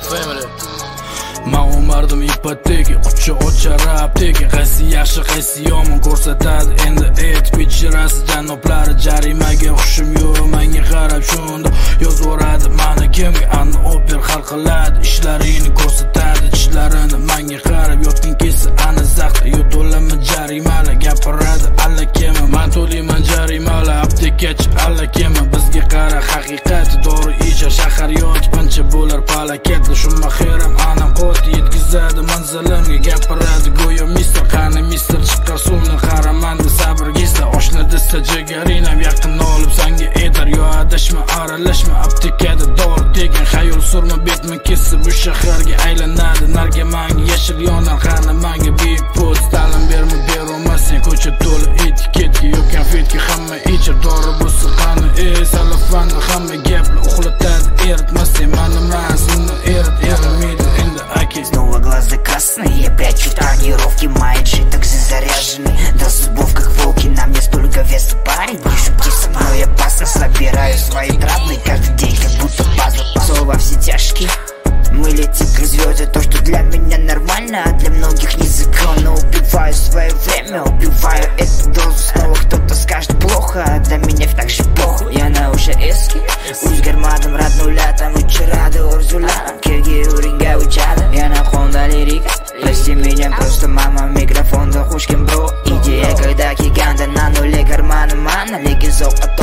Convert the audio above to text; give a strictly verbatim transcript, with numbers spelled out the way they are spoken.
Family. Men umardim ipoteka, quchi ochar apteka. Qaysi yaxshi, qaysi yomon ko'rsatadi endi et pechirasi janoblari. Jarimaga hushim yo'q, menga qarab shunda yozvoradi. Mani kimga ani oper hal qiladi, ishlarini ko'rsatadi. Tishlarini menga qarab yotgan kelsa ani zaxta. Yo to'lama jarimalar gapiradi alla kema. Men to'layman jarimalar, aptekachi alla kema. Bizga qara haqiqat, dori ichar shahar yoki qancha bo'lar palakat. Shunma xeram anam qot yetkazadi manzilimga, gapiradi go'yo mister. Qani mister chiqar suvni qaramanda sabr gizla. Oshna desa jigarinam yaqin olib senga etar. Yo adashma, aralashma, aptekada dori tegan. Xayol surma, betma kessa bu shaharga aylanadi. Narga manga yashil yonar, qani manga big post. Ta'lim berma berolmasang ko'cha to'la etiketga. Yo konfetga hamma ichar, dori bo'lsa qani ey salafanda hamma gapni uxlatadi. Eritmasang mani mazmuni erit, erimidi endi aka. Снова глаза красные, прячут тонировки. Мои джитоксы заряжены до зубов, как волки. На мне столько веса, парень. Не шути со мной, опасно. Собираю свои травмы каждый день, как будто пазл. Снова во все тяжкие. Мы летим как звезды, то, что для меня нормально, а для многих незаконно. Убиваю свое время, убиваю эту дозу. Снова кто-то скажет плохо, а для меня так же плохо. Я на уже эски, o'zgarmadim rad нуля. Там uchiradi orzularım, kelgi o'ringa uchadi. Yana Honda lirika, прости меня, просто mama mikrofonda xushkim bro. Ideya когда kelganda na nolga karmanim mana, lekin zoq